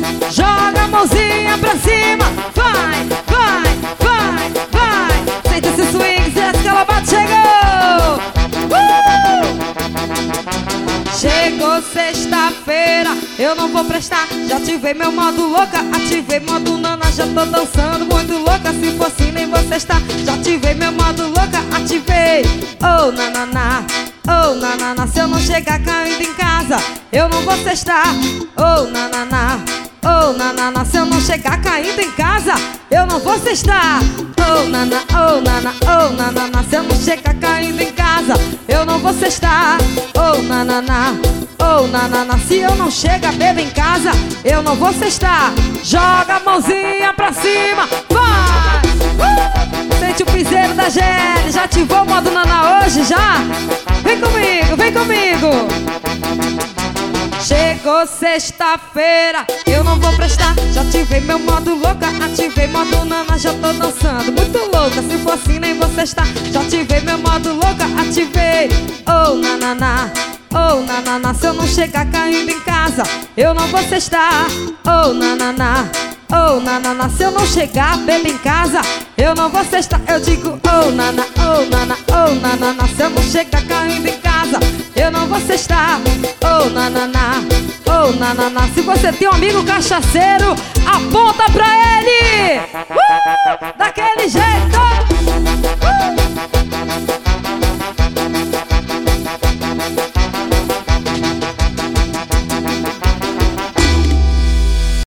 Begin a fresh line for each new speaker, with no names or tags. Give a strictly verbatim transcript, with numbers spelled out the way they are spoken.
Joga a mãozinha pra cima. Vai, vai, vai, vai. Sente esse swing, se ela bate, chegou. uh! Chegou sexta-feira, eu não vou prestar. Já ativei meu modo louca, ativei modo nana. Já tô dançando muito louca, se for assim nem você está. Já ativei meu modo louca, ativei. Oh, nanana, oh, nanana. Se eu não chegar caindo em casa, eu não vou cestar. Oh, nanana, oh, nanana. Se eu não chegar caindo em casa, eu não vou cestar. Oh, nana, oh, nana, oh, nanana. Se eu não chegar caindo em casa, eu não vou cestar. Oh, nanana, oh, nanana. Se eu não chegar bebo em casa, eu não vou cestar. Joga a mãozinha pra cima, vai! Uh! Sente o piseiro da G L. Já ativou o modo nana hoje, já? Vem comigo, vem comigo. Chegou sexta-feira, eu não vou prestar. Já ativei meu modo louca, ativei modo nana. Já tô dançando muito louca, se for assim nem você está. Já ativei meu modo louca, ativei. Oh, nanana, oh, nanana. Se eu não chegar caindo em casa, eu não vou cestar. Oh, nanana, oh, nanana. Se eu não chegar bebo em casa, eu não vou cestar. Eu digo oh, nana, oh, nana, oh, nanana. Se eu não chegar caindo em casa, eu não vou cestar. Oh, nanana, oh, nanana. Se você tem um amigo cachaceiro, aponta pra ele. uh!